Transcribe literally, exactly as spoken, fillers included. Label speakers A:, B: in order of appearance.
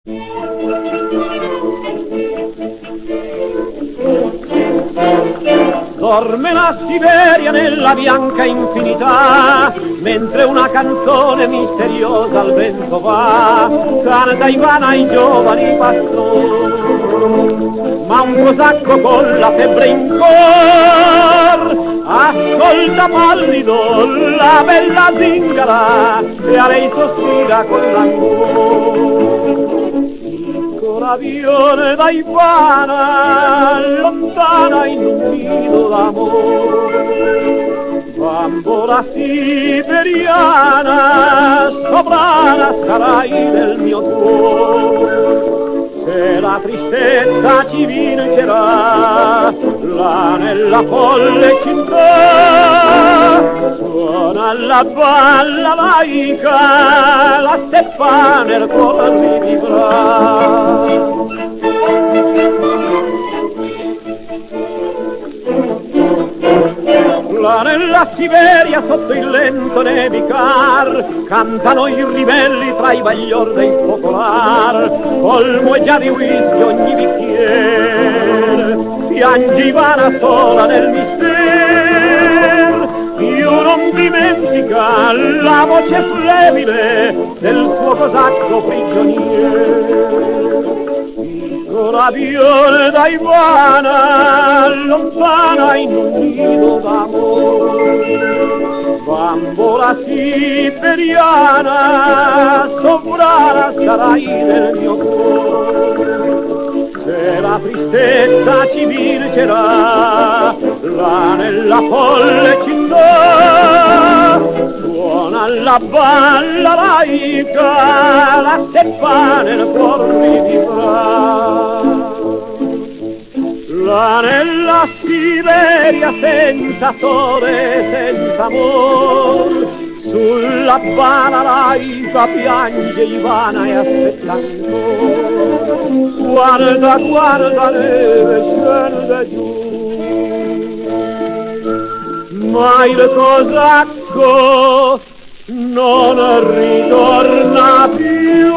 A: Dorme la Siberia nella bianca infinità, mentre una canzone misteriosa al vento va, canta Ivana ai giovani pastori. Ma un cosacco con la febbre in cor ascolta pallido la bella zingara e a lei sospira con l'angolo. Coravione da Ivana lontana in un nido d'amore, bambola siberiana sovrana sarai del mio cuore. Se la tristezza ci vincerà là nella folle città, suona la balla laica, la steppa nel cuore rivivrà. Là nella Siberia sotto il lento nevicar cantano i ribelli tra i baglior dei focolar, colmo e già di whisky ogni bicchiere, piange Ivana sola nel mister. Io non dimentica la voce flebile del suo cosacco prigioniero. Coravione da Ivana lontana in un nido d'amore, bambola siberiana sovrana sarai del mio cuore. Se la tristezza ci vincerà là nella folle città, suona la balla laica, la steppa nel cuore rivivrà. Là nella Siberia senza sole, senza amor, sulla bana laica piange Ivana e aspetta ancora. Guarda, guarda neve scende giù, ma il cosacco non ritorna più.